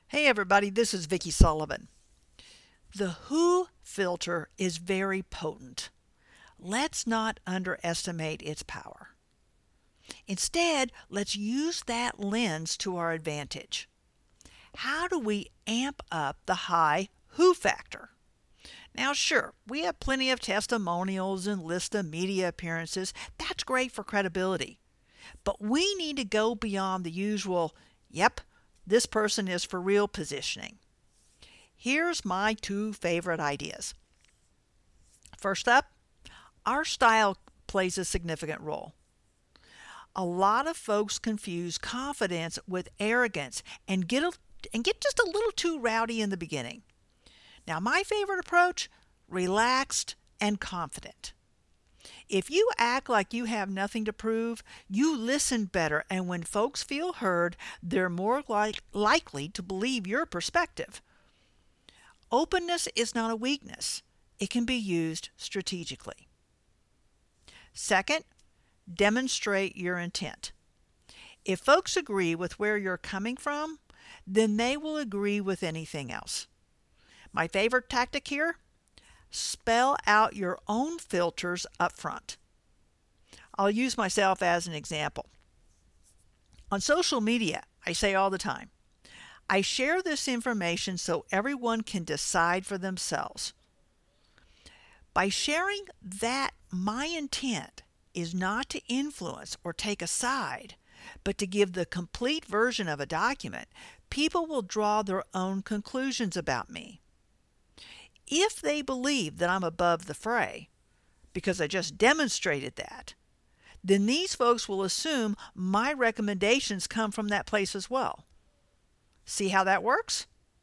Hey everybody, this is Vicki Sullivan. The Who filter is very potent. Let's not underestimate its power. Instead, let's use that lens to our advantage. How do we amp up the high Who factor? Now, sure, we have plenty of testimonials and lists of media appearances. That's great for credibility. But we need to go beyond the usual, yep, this person is for real positioning. Here's my two favorite ideas. First up, our style plays a significant role. A lot of folks confuse confidence with arrogance and get just a little too rowdy in the beginning. Now, my favorite approach, relaxed and confident. If you act like you have nothing to prove, you listen better, and when folks feel heard, they're more likely to believe your perspective. Openness is not a weakness. It can be used strategically. Second, demonstrate your intent. If folks agree with where you're coming from, then they will agree with anything else. My favorite tactic here? Spell out your own filters up front. I'll use myself as an example. On social media, I say all the time, I share this information so everyone can decide for themselves. By sharing that my intent is not to influence or take a side, but to give the complete version of a document, people will draw their own conclusions about me. If they believe that I'm above the fray, because I just demonstrated that, then these folks will assume my recommendations come from that place as well. See how that works?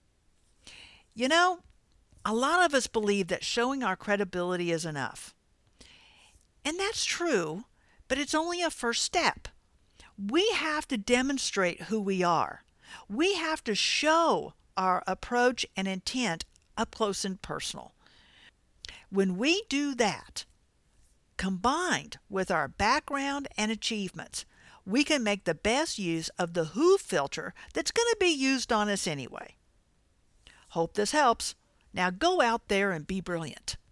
You know, a lot of us believe that showing our credibility is enough. And that's true, but it's only a first step. We have to demonstrate who we are. We have to show our approach and intent up close and personal. When we do that, combined with our background and achievements, we can make the best use of the Who filter that's going to be used on us anyway. Hope this helps. Now go out there and be brilliant.